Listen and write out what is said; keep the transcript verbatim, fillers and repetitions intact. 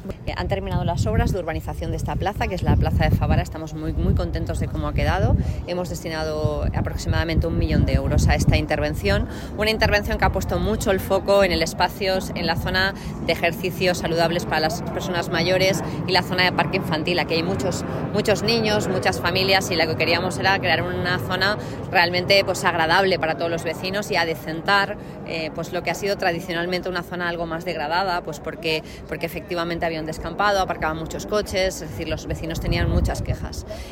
Han terminado las obras de urbanización de esta plaza, que es la plaza de Favara. Estamos muy, muy contentos de cómo ha quedado. Hemos destinado aproximadamente un millón de euros a esta intervención. Una intervención que ha puesto mucho el foco en el espacio, en la zona de ejercicios saludables para las personas mayores y la zona de parque infantil. Aquí hay muchos, muchos niños, muchas familias, y lo que queríamos era crear una zona realmente pues, agradable para todos los vecinos y adecentar eh, pues, lo que ha sido tradicionalmente una zona algo más degradada, pues porque, porque efectivamente había un descampado, aparcaban muchos coches, es decir, los vecinos tenían muchas quejas.